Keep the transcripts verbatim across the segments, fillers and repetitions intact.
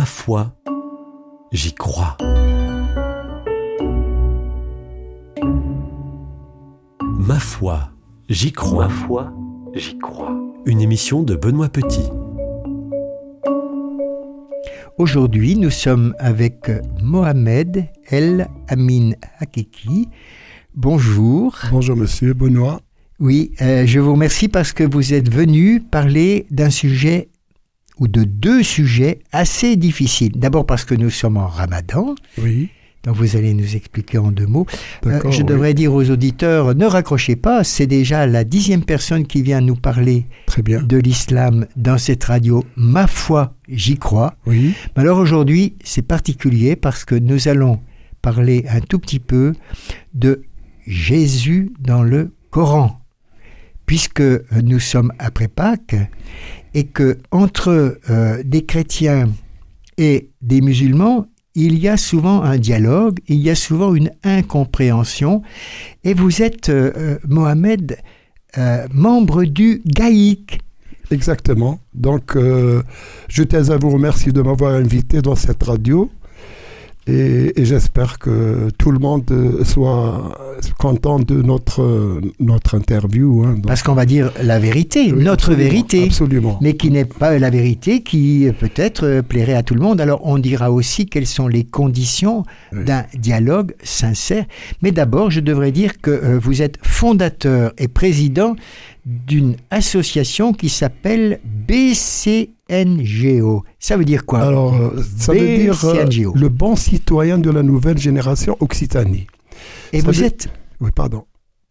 Ma foi, j'y crois. Ma foi, j'y crois. Ma foi, j'y crois. Une émission de Benoît Petit. Aujourd'hui, nous sommes avec Mohamed El Amin Hakiki. Bonjour. Bonjour monsieur Benoît. Oui, euh, je vous remercie parce que vous êtes venu parler d'un sujet ou de deux sujets assez difficiles. D'abord parce que nous sommes en Ramadan. Oui. Donc vous allez nous expliquer en deux mots. Euh, je oui. devrais dire aux auditeurs, ne raccrochez pas, c'est déjà la dixième personne qui vient nous parler Très bien. de l'islam dans cette radio. Ma foi, j'y crois. Oui. Mais alors aujourd'hui, c'est particulier parce que nous allons parler un tout petit peu de Jésus dans le Coran. Puisque nous sommes après Pâques et que entre euh, des chrétiens et des musulmans, il y a souvent un dialogue, il y a souvent une incompréhension. Et vous êtes, euh, Mohamed, euh, membre du G A I C. Exactement. Donc, euh, je tiens à vous remercier de m'avoir invité dans cette radio. Et, et j'espère que tout le monde soit content de notre, notre interview. Hein, donc. Parce qu'on va dire la vérité, Oui, notre absolument, vérité, absolument. mais qui n'est pas la vérité qui peut-être plairait à tout le monde. Alors on dira aussi quelles sont les conditions Oui. d'un dialogue sincère. Mais d'abord, je devrais dire que euh, vous êtes fondateur et président d'une association qui s'appelle B C N G O. Ça veut dire quoi? Alors, euh, ça veut dire euh, B C N G O. le bon citoyen de la nouvelle génération Occitanie. Et Ça vous veut- êtes... Oui, pardon.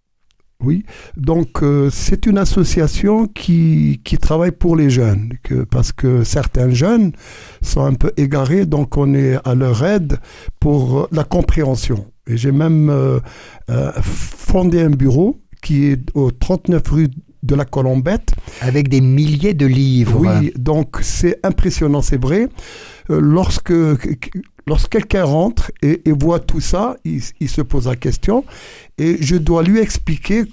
Oui, donc euh, c'est une association qui, qui travaille pour les jeunes, que, parce que certains jeunes sont un peu égarés, donc on est à leur aide pour euh, la compréhension. Et j'ai même euh, euh, fondé un bureau qui est au trente-neuf rue de la Colombette. Avec des milliers de livres. Oui, donc c'est impressionnant, c'est vrai. Euh, lorsque, lorsque quelqu'un rentre et, et voit tout ça, il, il se pose la question et je dois lui expliquer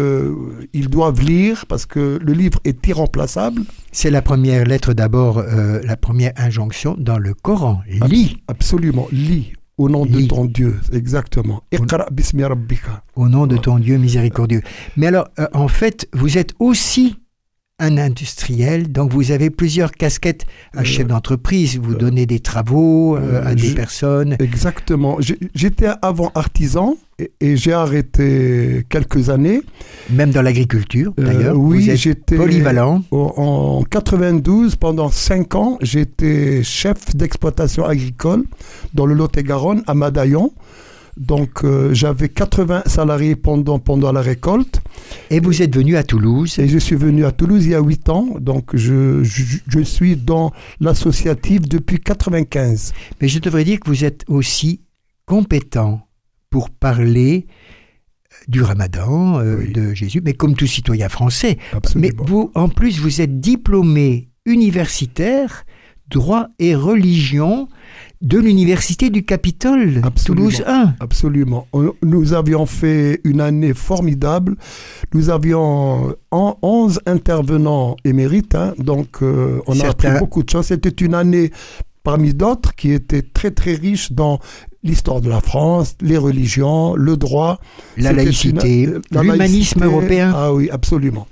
qu'ils doivent lire parce que le livre est irremplaçable. C'est la première lettre d'abord, euh, la première injonction dans le Coran. Lis. Absolument, lis au nom Lis. de ton Dieu, exactement. Iqra bismi rabbika. Au nom de ton Dieu miséricordieux. Mais alors, euh, en fait, vous êtes aussi un industriel, donc vous avez plusieurs casquettes. Un Euh, chef d'entreprise, vous donnez des travaux euh, euh, à des je- personnes. Exactement. J'ai- J'étais avant artisan et, et j'ai arrêté quelques années. Même dans l'agriculture, Euh, d'ailleurs. oui, vous êtes j'étais polyvalent. au- en quatre-vingt-douze, pendant cinq ans, j'étais chef d'exploitation agricole dans le Lot-et-Garonne, à Madaillon. Donc, euh, j'avais quatre-vingts salariés pendant, pendant la récolte. Et vous êtes venu à Toulouse. Et je suis venu à Toulouse il y a huit ans. Donc, je, je, je suis dans l'associatif depuis quatre-vingt-quinze. Mais je devrais dire que vous êtes aussi compétent pour parler du Ramadan, euh, Oui. de Jésus, mais comme tout citoyen français. Absolument. Mais vous, en plus, vous êtes diplômé universitaire, droit et religion de l'université du Capitole, Absolument. Toulouse un. Absolument. On- Nous avions fait une année formidable. Nous avions en- onze intervenants émérites. Hein, donc, euh, on a Certains- appris beaucoup de choses. C'était une année parmi d'autres qui était très, très riche dans l'histoire de la France, les religions, le droit. La C'était laïcité, une- la l'humanisme laïcité. européen. Ah oui, absolument.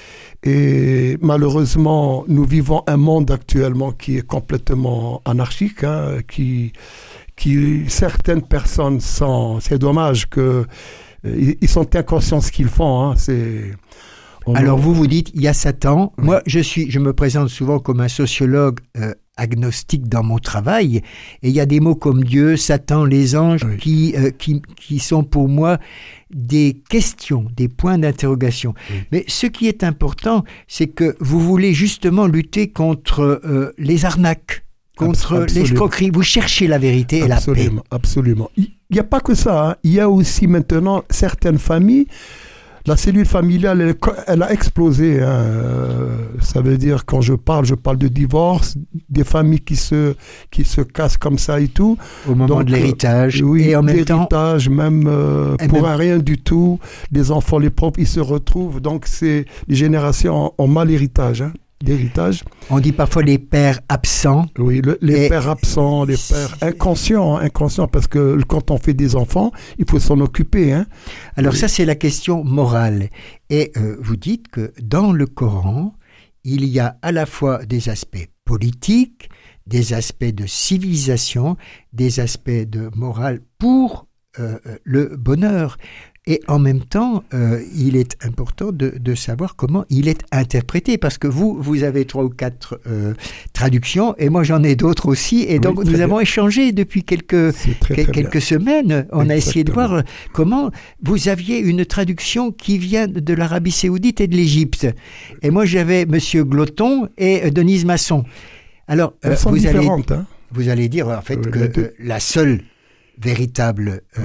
Et malheureusement, nous vivons un monde actuellement qui est complètement anarchique, hein, qui, qui certaines personnes sont. C'est dommage que euh, ils ils sont inconscients de ce qu'ils font. Hein, c'est. on- Alors vous vous dites, il y a Satan. Moi, je suis, je me présente souvent comme un sociologue euh, agnostique dans mon travail, et il y a des mots comme Dieu, Satan, les anges, Oui. qui, euh, qui, qui sont pour moi des questions, des points d'interrogation. Oui. Mais ce qui est important, c'est que vous voulez justement lutter contre euh, les arnaques, contre Abs- absolument. l'escroquerie. Vous cherchez la vérité et la paix. Absolument, absolument. Il n'y a pas que ça. Hein. Il y a aussi maintenant certaines familles. La cellule familiale, elle, elle a explosé. Hein. Euh, ça veut dire, quand je parle, je parle de divorce, des familles qui se, qui se cassent comme ça et tout. Au moment Donc, de l'héritage. euh, oui, et en même temps, l'héritage, même euh, Et pour même- un rien du tout. Les enfants, les pauvres, ils se retrouvent. Donc, c'est les générations ont mal l'héritage. Hein. d'héritage. On dit parfois les pères absents. Oui, le, les Et pères absents, les pères inconscients, hein, inconscients, parce que quand on fait des enfants, il faut s'en occuper. Hein. Alors oui. ça, c'est la question morale. Et euh, vous dites que dans le Coran, il y a à la fois des aspects politiques, des aspects de civilisation, des aspects de morale pour euh, le bonheur. Et en même temps, euh, il est important de, de savoir comment il est interprété, parce que vous, vous avez trois ou quatre euh, traductions, et moi j'en ai d'autres aussi, et donc oui, nous bien. avons échangé depuis quelques, très, que- très quelques bien. semaines. On Exactement. a essayé de voir comment vous aviez une traduction qui vient de l'Arabie Saoudite et de l'Égypte. Et moi j'avais Monsieur Gloton et Denise Masson. Alors, Elles euh, sont vous allez, différentes. Hein. vous allez dire en fait Oui, que les deux. euh, la seule véritable... euh, Oui.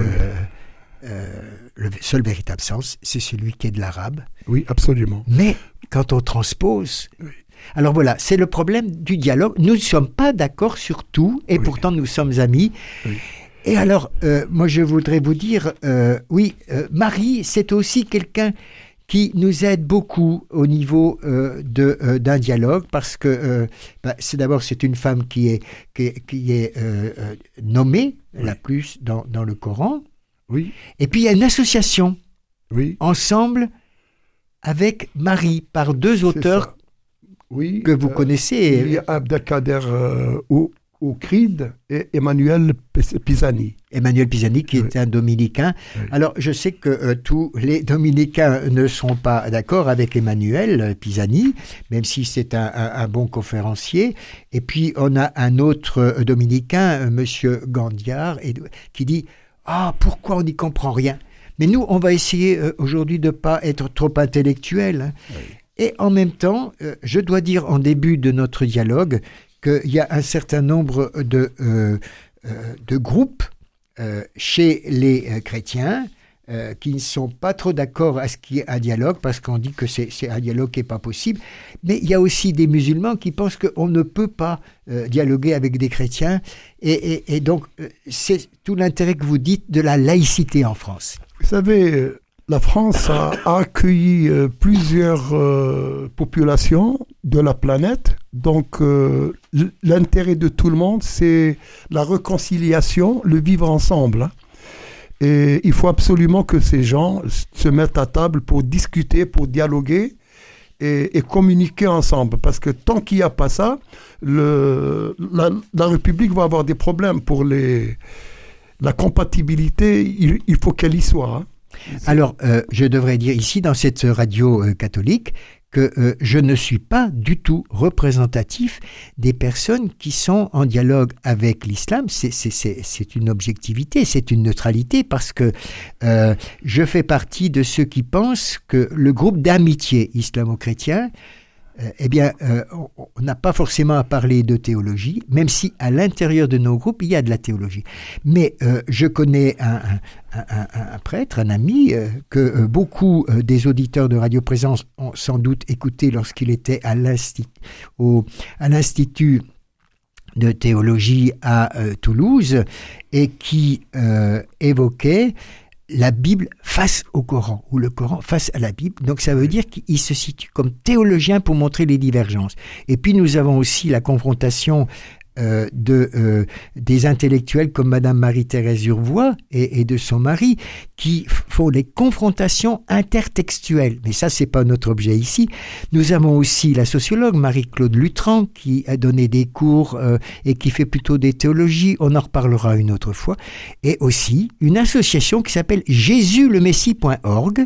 euh, le seul véritable sens, c'est celui qui est de l'arabe. Oui, absolument. Mais quand on transpose... Oui. Alors voilà, c'est le problème du dialogue. Nous ne sommes pas d'accord sur tout, et Oui. pourtant nous sommes amis. Oui. Et alors, euh, moi je voudrais vous dire, euh, oui, euh, Marie, c'est aussi quelqu'un qui nous aide beaucoup au niveau euh, de, euh, d'un dialogue, parce que euh, bah, c'est d'abord c'est une femme qui est, qui est, qui est euh, euh, nommée Oui. la plus dans, dans le Coran. Oui, Et puis il y a une association, oui. ensemble avec Marie, par deux c'est auteurs ça. Oui, que vous euh, connaissez. Il y a Abdelkader euh, Ou- Oukride et Emmanuel Pis- Pisani. Emmanuel Pisani, qui Oui. est un dominicain. Oui. Alors, je sais que euh, tous les dominicains ne sont pas d'accord avec Emmanuel euh, Pisani, même si c'est un, un- un bon conférencier. Et puis, on a un autre euh, dominicain, euh, Monsieur Gandiard, et- qui dit « Ah, pourquoi on n'y comprend rien ?» Mais nous, on va essayer euh, aujourd'hui de ne pas être trop intellectuel. Hein. Oui. Et en même temps, euh, je dois dire en début de notre dialogue qu'il y a un certain nombre de, euh, euh, de groupes euh, chez les euh, chrétiens euh, qui ne sont pas trop d'accord à ce qu'il y ait un dialogue, parce qu'on dit que c'est, c'est un dialogue qui n'est pas possible. Mais il y a aussi des musulmans qui pensent qu'on ne peut pas euh, dialoguer avec des chrétiens. Et, et, et donc, euh, c'est tout l'intérêt que vous dites de la laïcité en France. Vous savez, euh, la France a accueilli euh, plusieurs euh, populations de la planète. Donc, euh, l- l'intérêt de tout le monde, c'est la réconciliation, le vivre ensemble. Hein. Et il faut absolument que ces gens se mettent à table pour discuter, pour dialoguer et, et communiquer ensemble. Parce que tant qu'il n'y a pas ça, le, la, la République va avoir des problèmes pour les... La compatibilité, il, il faut qu'elle y soit. Hein. Alors, euh, je devrais dire ici, dans cette radio euh, catholique, que euh, je ne suis pas du tout représentatif des personnes qui sont en dialogue avec l'islam. C'est, c'est, c'est, c'est une objectivité, c'est une neutralité, parce que euh, je fais partie de ceux qui pensent que le groupe d'amitié islamo-chrétien, euh, eh bien, euh, on on n'a pas forcément à parler de théologie, même si à l'intérieur de nos groupes, il y a de la théologie. Mais euh, je connais un, un, un, un, un prêtre, un ami, euh, que euh, beaucoup euh, des auditeurs de Radio Présence ont sans doute écouté lorsqu'il était à l'institut, au, à l'Institut de théologie à euh, Toulouse, et qui euh, évoquait la Bible face au Coran, ou le Coran face à la Bible. Donc ça veut dire qu'il se situe comme théologien pour montrer les divergences. Et puis nous avons aussi la confrontation euh, de, euh, des intellectuels comme Madame Marie-Thérèse Urvois et, et de son mari, qui f- font des confrontations intertextuelles. Mais ça, c'est pas notre objet ici. Nous avons aussi la sociologue Marie-Claude Lutran, qui a donné des cours euh, et qui fait plutôt des théologies. On en reparlera une autre fois. Et aussi une association qui s'appelle jésus le messie point org,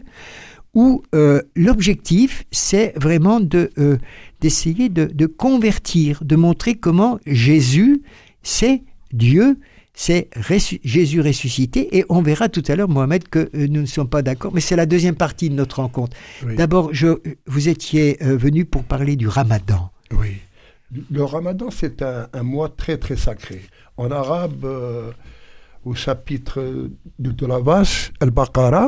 où euh, l'objectif, c'est vraiment de, euh, d'essayer de, de convertir, de montrer comment Jésus, c'est Dieu, c'est ressu- Jésus ressuscité. Et on verra tout à l'heure, Mohamed, que euh, nous ne sommes pas d'accord, mais c'est la deuxième partie de notre rencontre. Oui. D'abord, je, vous étiez euh, venu pour parler du Ramadan. Oui. Le Ramadan, c'est un, un mois très, très sacré. En arabe, euh, au chapitre de, de la vache, Al-Baqarah,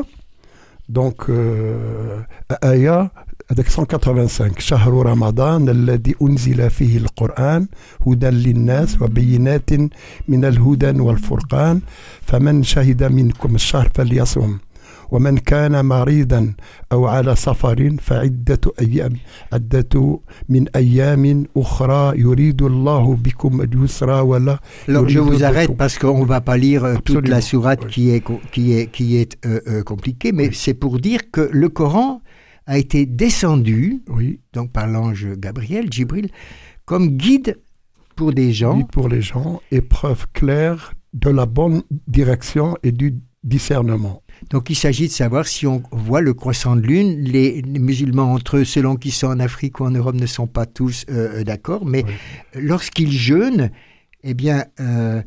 donc, euh, Aya, avec cent quatre-vingt-cinq. Shahru Ramadan, alladhi unzila fihi al-Qur'an, hudan linnas wa bayinatin min al-hudan wal-furqan, faman shahida minkum ash-shahr falyasum. ومن كان مريضا أو على سفر فعدة أيام عدة من أيام أخرى يريد الله بكم اليسر ولا Alors, je يريد vous arrête بكم. parce qu'on ne va pas lire euh, toute Absolument, la sourate oui. qui est, co- qui est, qui est euh, euh, compliquée, mais c'est pour dire que le Coran a été descendu, Oui, donc par l'ange Gabriel, Djibril, comme guide pour des gens. oui, pour les gens, et preuve claire de la bonne direction et du discernement. Donc il s'agit de savoir si on voit le croissant de lune. Les, les musulmans entre eux, selon qu'ils sont en Afrique ou en Europe, ne sont pas tous euh, d'accord, mais Oui. lorsqu'ils jeûnent, eh bien, euh,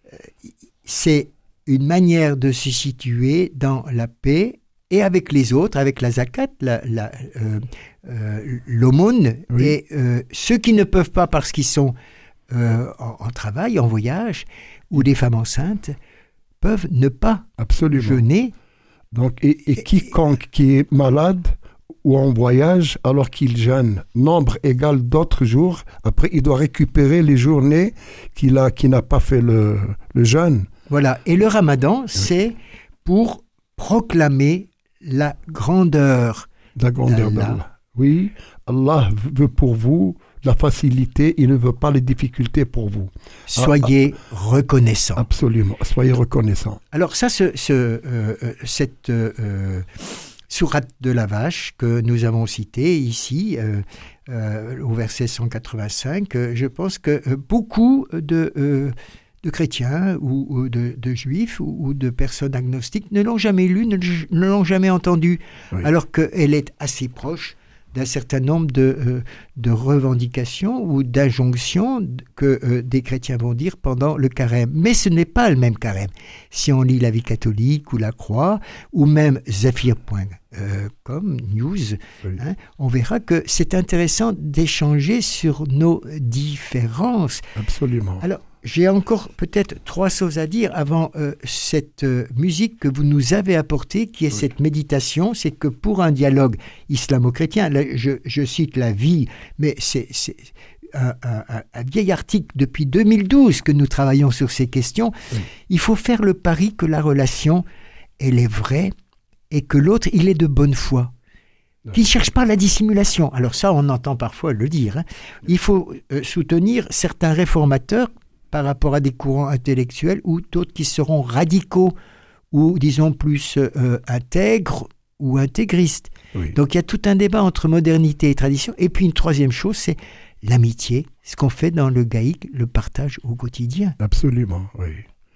c'est une manière de se situer dans la paix et avec les autres, avec la zakat, la, la, euh, euh, l'aumône, Oui. et euh, ceux qui ne peuvent pas parce qu'ils sont euh, en, en travail, en voyage, ou des femmes enceintes, peuvent ne pas Absolument. jeûner. Donc, et, et quiconque qui est malade ou en voyage alors qu'il jeûne, nombre égal d'autres jours, après il doit récupérer les journées qu'il a, qui n'a pas fait le, le jeûne. Voilà. Et le ramadan, c'est pour proclamer la grandeur. La grandeur d'Allah. d'Allah. Oui, Allah veut pour vous la facilité, il ne veut pas les difficultés pour vous. Soyez reconnaissants. Absolument, soyez reconnaissants. Alors ça, ce, ce, euh, euh, cette euh, sourate de la vache que nous avons citée ici, euh, euh, au verset cent quatre-vingt-cinq, euh, je pense que euh, beaucoup de, euh, de chrétiens ou, ou de, de juifs ou, ou de personnes agnostiques ne l'ont jamais lue, ne, ne l'ont jamais entendue, Oui. alors qu'elle est assez proche d'un certain nombre de, euh, de revendications ou d'injonctions que euh, des chrétiens vont dire pendant le carême. Mais ce n'est pas le même carême. Si on lit la vie catholique ou la Croix, ou même Zephyr point com, news, Oui. hein, on verra que c'est intéressant d'échanger sur nos différences. Absolument. Alors, j'ai encore peut-être trois choses à dire avant euh, cette euh, musique que vous nous avez apportée, qui est Oui. cette méditation. C'est que pour un dialogue islamo-chrétien, là, je, je cite la vie, mais c'est, c'est un, un- un vieil article depuis deux mille douze que nous travaillons sur ces questions. Oui. Il faut faire le pari que la relation, elle est vraie et que l'autre, il est de bonne foi. Qu'il ne cherche pas la dissimulation. Alors ça, on entend parfois le dire, hein. Il faut euh, soutenir certains réformateurs par rapport à des courants intellectuels ou d'autres qui seront radicaux ou, disons, plus euh, intègres ou intégristes. Oui. Donc il y a tout un débat entre modernité et tradition. Et puis une troisième chose, c'est l'amitié, ce qu'on fait dans le gaïque, le partage au quotidien. Absolument, oui.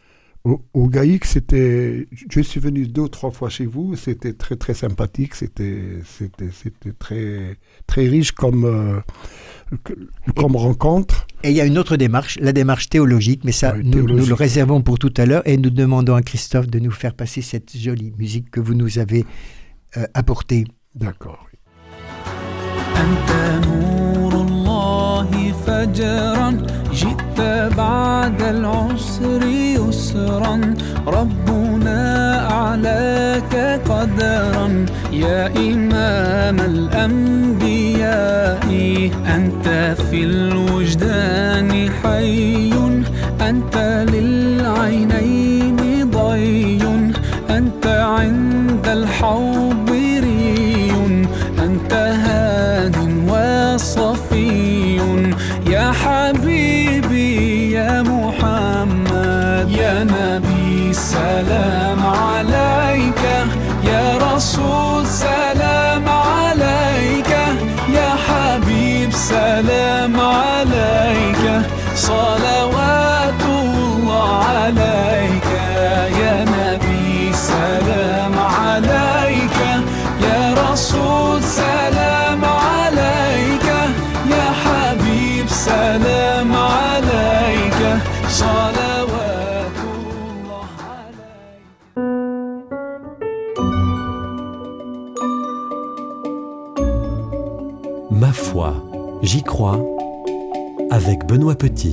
Au, au Gaïk, c'était. Je suis venu deux ou trois fois chez vous. C'était très très sympathique. C'était c'était c'était très très riche comme euh, que- comme rencontre. Et il y a une autre démarche, la démarche théologique, mais ça, Oui, nous, nous théologique. le réservons pour tout à l'heure et nous demandons à Christophe de nous faire passer cette jolie musique que vous nous avez euh, apportée. D'accord. oui. أنت نور الله فجرا جئت بعد العسر يسرا ربنا أعلاك قدرا يا إمام الأنبياء أنت في الوجدان حي أنت للعينين ضي أنت عند الحوض ري أنت هاد وصفي يا حبيبي يا محمد يا نبي سلام عليك يا رسول سلام عليك يا حبيب سلام عليك صلوات الله عليك يا نبي سلام عليك يا رسول سلام عليك يا حبيب سلام عليك صلوات الله عليك. Ma foi, j'y crois, avec Benoît Petit.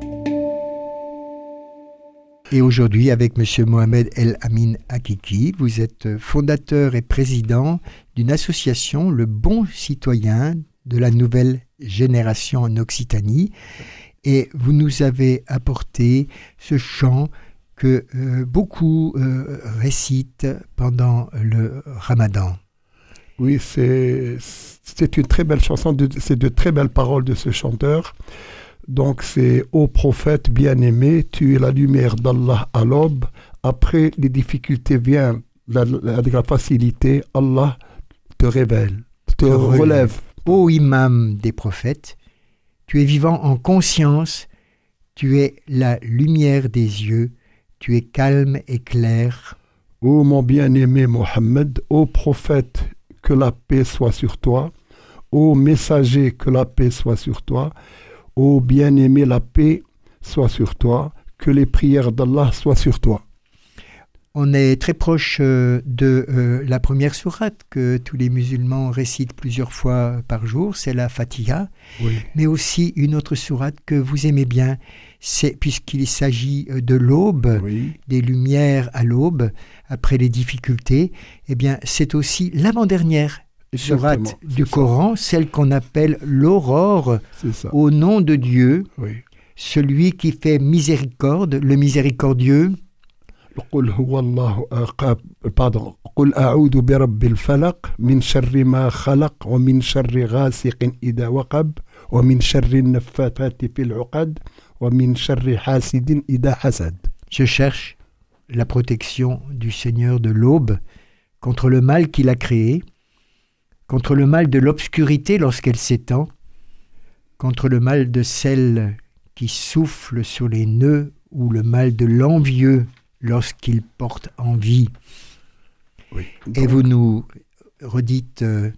Et aujourd'hui, avec M. Mohamed El Amin Hakiki, vous êtes fondateur et président d'une association, Le Bon Citoyen de la Nouvelle Génération en Occitanie. Et vous nous avez apporté ce chant que euh, beaucoup euh, récitent pendant le Ramadan. Oui, c'est, c'est une très belle chanson, de, c'est de très belles paroles de ce chanteur. Donc c'est « Ô prophète bien-aimé, tu es la lumière d'Allah à l'aube. Après les difficultés viennent la, la, avec la facilité, Allah te révèle, te relève. relève. Ô imam des prophètes, tu es vivant en conscience, tu es la lumière des yeux, tu es calme et clair. Ô mon bien-aimé Mohammed, ô prophète, que la paix soit sur toi. Ô messager, que la paix soit sur toi. Ô bien-aimé, la paix soit sur toi. Que les prières d'Allah soient sur toi. On est très proche euh, de euh, la première sourate que tous les musulmans récitent plusieurs fois par jour, c'est la Fatiha, oui. Mais aussi une autre sourate que vous aimez bien, c'est, puisqu'il s'agit de l'aube, oui. des lumières à l'aube, après les difficultés, eh bien c'est aussi l'avant-dernière Exactement, sourate du ça. Coran, celle qu'on appelle l'aurore, au nom de Dieu, oui. celui qui fait miséricorde, le miséricordieux. قل هو الله pardon قل أعوذ برب الفلق من شر ما خلق ومن شر غاسق إذا وقب ومن شر النفاثات في العقد ومن شر حاسد إذا حسد. Je cherche la protection du Seigneur de l'aube contre le mal qu'il a créé, contre le mal de l'obscurité lorsqu'elle s'étend, contre le mal de celle qui souffle sur les nœuds ou le mal de l'envieux lorsqu'il porte envie. Oui. Et vous nous redites euh,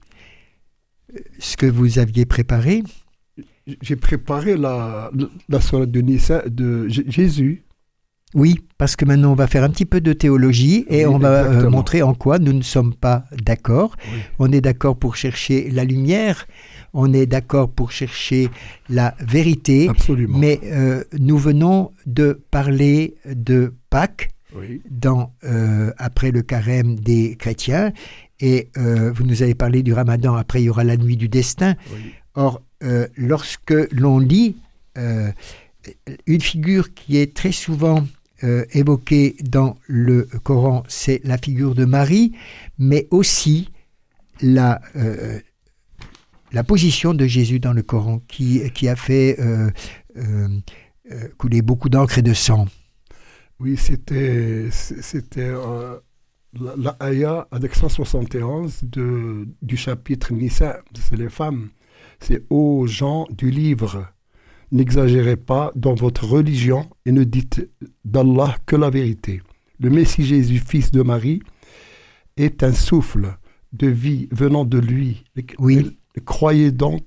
ce que vous aviez préparé. J'ai préparé la, la sourate de Nisa de J- Jésus. Oui, parce que maintenant on va faire un petit peu de théologie et oui, on va euh, montrer en quoi nous ne sommes pas d'accord. Oui. On est d'accord pour chercher la lumière, on est d'accord pour chercher la vérité. Absolument. Mais euh, nous venons de parler de Pâques oui. dans, euh, après le carême des chrétiens et euh, vous nous avez parlé du Ramadan, après il y aura la nuit du destin. Oui. Or, euh, lorsque l'on lit euh, une figure qui est très souvent Euh, évoquée dans le Coran, c'est la figure de Marie, mais aussi la, euh, la position de Jésus dans le Coran, qui, qui a fait euh, euh, euh, couler beaucoup d'encre et de sang. Oui, c'était, c'était euh, la, la Aya avec cent soixante et onze de, du chapitre Nisa, c'est les femmes. C'est aux gens du livre. N'exagérez pas dans votre religion et ne dites d'Allah que la vérité. Le Messie Jésus, fils de Marie, est un souffle de vie venant de lui. Oui. Croyez donc,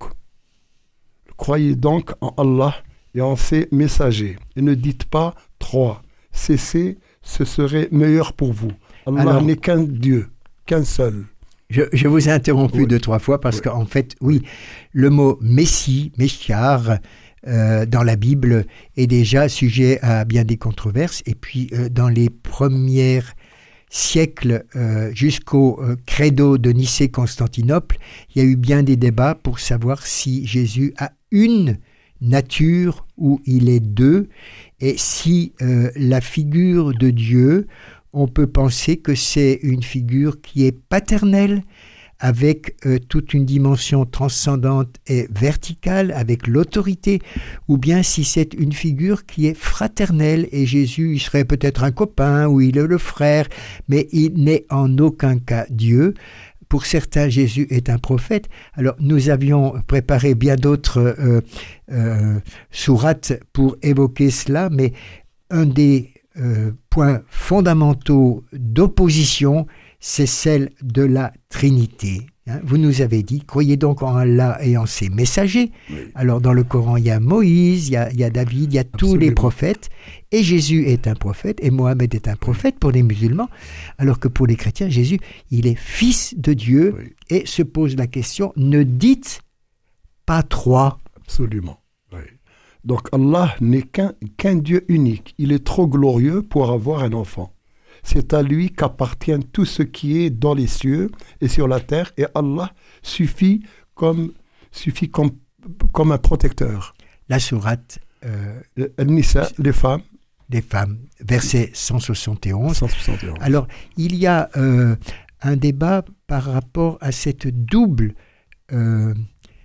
croyez donc en Allah et en ses messagers. Et ne dites pas trois. Cessez, ce serait meilleur pour vous. Allah Alors, n'est qu'un Dieu, qu'un seul. Je, je vous ai interrompu oui. deux, trois fois parce oui. qu'en fait, oui, le mot Messie, Meshiar, Euh, dans la Bible est déjà sujet à bien des controverses et puis euh, dans les premiers siècles euh, jusqu'au euh, credo de Nicée-Constantinople, il y a eu bien des débats pour savoir si Jésus a une nature ou il est deux et si euh, la figure de Dieu, on peut penser que c'est une figure qui est paternelle avec euh, toute une dimension transcendante et verticale, avec l'autorité, ou bien si c'est une figure qui est fraternelle, et Jésus, il serait peut-être un copain, ou il est le frère, mais il n'est en aucun cas Dieu. Pour certains, Jésus est un prophète. Alors, nous avions préparé bien d'autres euh, euh, sourates pour évoquer cela, mais un des euh, points fondamentaux d'opposition, c'est celle de la Trinité. Hein, vous nous avez dit, croyez donc en Allah et en ses messagers. Oui. Alors dans le Coran, il y a Moïse, il y a, il y a David, il y a Absolument. Tous les prophètes. Et Jésus est un prophète, et Mohammed est un prophète pour les musulmans. Alors que pour les chrétiens, Jésus, il est fils de Dieu. Oui. Et se pose la question, ne dites pas trois. Absolument. Oui. Donc Allah n'est qu'un, qu'un Dieu unique. Il est trop glorieux pour avoir un enfant. C'est à lui qu'appartient tout ce qui est dans les cieux et sur la terre, et Allah suffit comme, suffit comme, comme un protecteur. La sourate euh, Nisa, les femmes. des femmes, verset cent soixante et onze. cent soixante et onze. Alors, il y a euh, un débat par rapport à cette double, euh,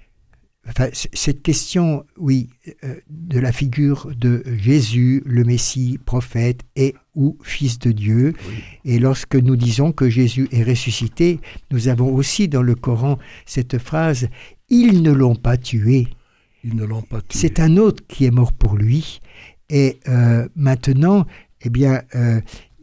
enfin, c- cette question, oui, euh, de la figure de Jésus, le Messie, prophète et ou Fils de Dieu. Oui. Et lorsque nous disons que Jésus est ressuscité, nous avons aussi dans le Coran cette phrase « Ils ne l'ont pas tué ». Ils ne l'ont pas tué. C'est un autre qui est mort pour lui. Et euh, maintenant, eh bien, euh,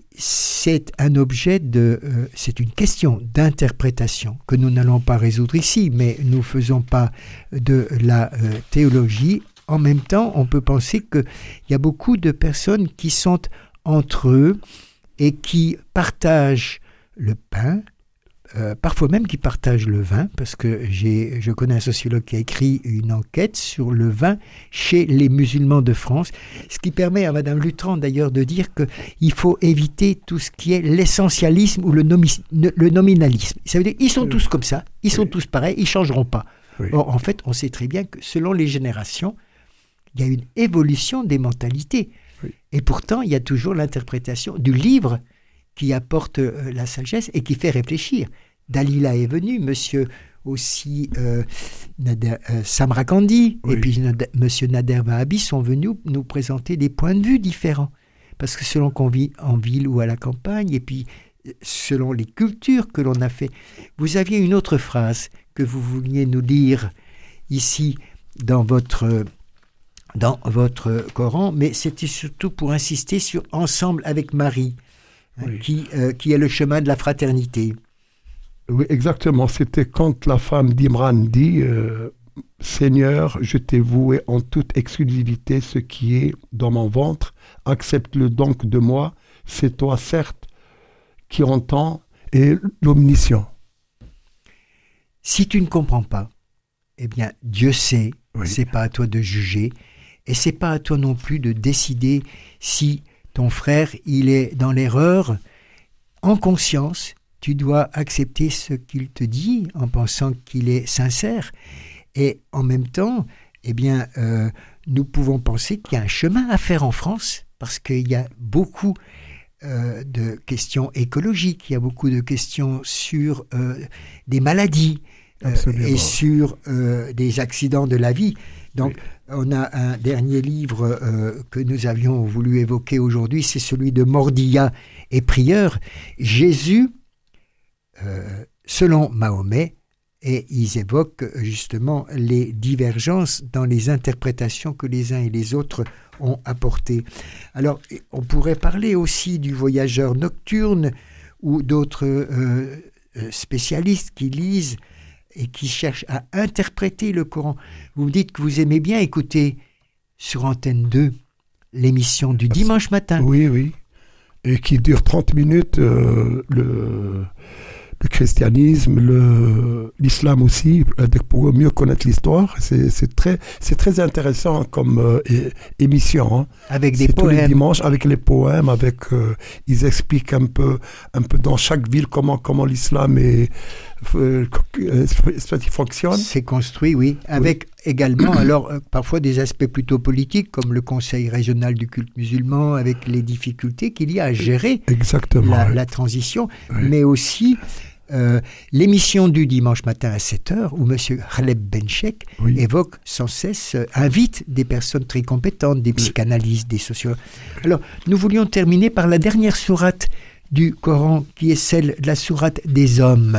c'est un objet de, euh, c'est une question d'interprétation que nous n'allons pas résoudre ici, mais nous ne faisons pas de la euh, théologie. En même temps, on peut penser qu'il y a beaucoup de personnes qui sont entre eux et qui partagent le pain, Euh, parfois même qui partagent le vin, parce que j'ai, je connais un sociologue qui a écrit une enquête sur le vin chez les musulmans de France, ce qui permet à Madame Luttrand d'ailleurs de dire qu'il faut éviter tout ce qui est l'essentialisme ou le, nomi- le nominalisme. Ça veut dire qu'ils sont tous comme ça, ils sont Oui. tous pareils, ils ne changeront pas. Oui. Or, en fait, on sait très bien que selon les générations, il y a une évolution des mentalités. Oui. Et pourtant, il y a toujours l'interprétation du livre qui apporte euh, la sagesse et qui fait réfléchir. Dalila est venu, monsieur aussi euh, Nader, euh, Samrakandi Oui. et puis Nader, monsieur Nader Vahabi sont venus nous présenter des points de vue différents. Parce que selon qu'on vit en ville ou à la campagne, et puis euh, selon les cultures que l'on a fait, vous aviez une autre phrase que vous vouliez nous dire ici dans votre, dans votre Coran, mais c'était surtout pour insister sur « Ensemble avec Marie ». Oui. Qui, euh, qui est le chemin de la fraternité. Oui, exactement. C'était quand la femme d'Imran dit euh, « Seigneur, je t'ai voué en toute exclusivité ce qui est dans mon ventre. Accepte-le donc de moi. C'est toi, certes, qui entends et l'omniscient. » Si tu ne comprends pas, eh bien, Dieu sait, Oui. c'est pas à toi de juger, et c'est pas à toi non plus de décider si ton frère, il est dans l'erreur. En conscience, tu dois accepter ce qu'il te dit en pensant qu'il est sincère. Et en même temps, eh bien, euh, nous pouvons penser qu'il y a un chemin à faire en France parce qu'il y a beaucoup euh, de questions écologiques, il y a beaucoup de questions sur euh, des maladies euh, et sur euh, des accidents de la vie. Donc, oui. On a un dernier livre euh, que nous avions voulu évoquer aujourd'hui, c'est celui de Mordia et Prieur, Jésus, euh, selon Mahomet, et ils évoquent justement les divergences dans les interprétations que les uns et les autres ont apportées. Alors, on pourrait parler aussi du voyageur nocturne ou d'autres euh, spécialistes qui lisent et qui cherchent à interpréter le Coran. Vous me dites que vous aimez bien écouter sur Antenne deux l'émission du dimanche matin. Oui, oui. Et qui dure trente minutes, euh, le, le christianisme, le, l'islam aussi, pour mieux connaître l'histoire. C'est, c'est, très, c'est très intéressant comme euh, é, émission. Hein. Avec des c'est poèmes. Tous les dimanches, avec les poèmes, avec, euh, ils expliquent un peu, un peu dans chaque ville comment, comment l'islam est... Euh, fonctionne. C'est construit, oui, avec oui. également alors euh, parfois des aspects plutôt politiques comme le Conseil régional du culte musulman, avec les difficultés qu'il y a à gérer Exactement, la, oui. la transition, oui. mais aussi euh, l'émission du dimanche matin à sept heures où M. Khaleb Benchek oui. évoque sans cesse, euh, invite des personnes très compétentes, des psychanalystes, des sociologues. Alors, nous voulions terminer par la dernière sourate du Coran qui est celle de la sourate des hommes.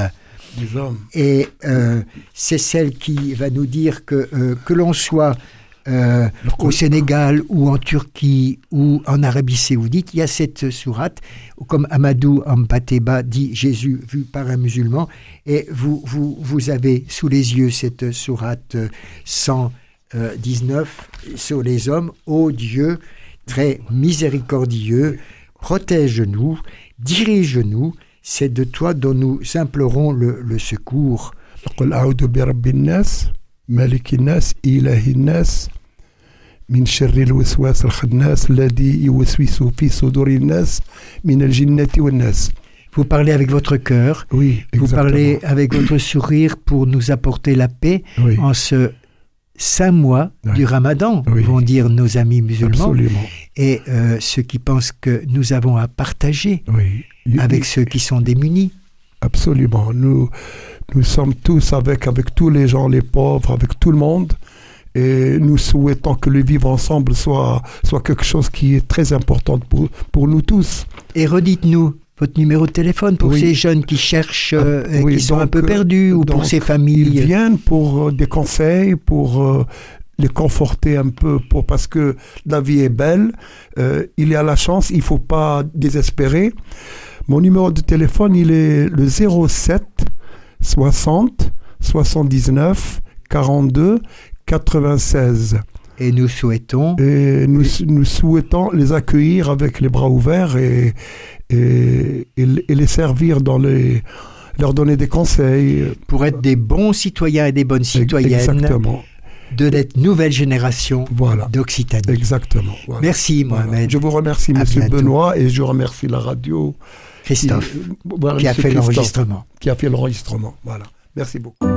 Et euh, c'est celle qui va nous dire que, euh, que l'on soit euh, au Sénégal ou en Turquie ou en Arabie Saoudite, il y a cette sourate, comme Amadou Ampateba dit Jésus vu par un musulman, et vous, vous, vous avez sous les yeux cette sourate cent dix-neuf sur les hommes. Ô Dieu, très miséricordieux, protège-nous, dirige-nous, c'est de toi dont nous implorons le, le secours. قل أعوذ برب الناس مالك الناس إله الناس من شر الوسواس الخناس الذي يوسوس في صدور الناس من الجنة والناس. Vous parlez avec votre cœur, oui, vous parlez avec votre sourire pour nous apporter la paix oui. en ce saint mois oui. du Ramadan, oui. vont dire nos amis musulmans. Absolument. et euh, ceux qui pensent que nous avons à partager Oui. avec ceux qui sont démunis. Absolument. Nous, nous sommes tous avec, avec tous les gens, les pauvres, avec tout le monde. Et nous souhaitons que le vivre ensemble soit, soit quelque chose qui est très important pour, pour nous tous. Et redites-nous votre numéro de téléphone pour Oui. ces jeunes qui cherchent, euh, Ah, oui, qui sont donc, un peu perdus, ou pour donc, ces familles. Ils viennent pour euh, des conseils, pour euh, les conforter un peu, pour, parce que la vie est belle. Euh, il y a la chance, il ne faut pas désespérer. Mon numéro de téléphone, il est le zéro sept soixante soixante-dix-neuf quarante-deux quatre-vingt-seize. Et nous souhaitons... Et nous, nous souhaitons les accueillir avec les bras ouverts et, et, et, et les servir dans les... leur donner des conseils. Pour être des bons citoyens et des bonnes citoyennes Exactement. de cette nouvelle génération Voilà. d'Occitanie. Exactement. Voilà. Merci Mohamed. Voilà. Je vous remercie, À Monsieur bientôt. Benoît, et je remercie la radio Christophe, qui, voilà, qui a Monsieur fait Christophe, l'enregistrement. Qui a fait l'enregistrement. Voilà. Merci beaucoup.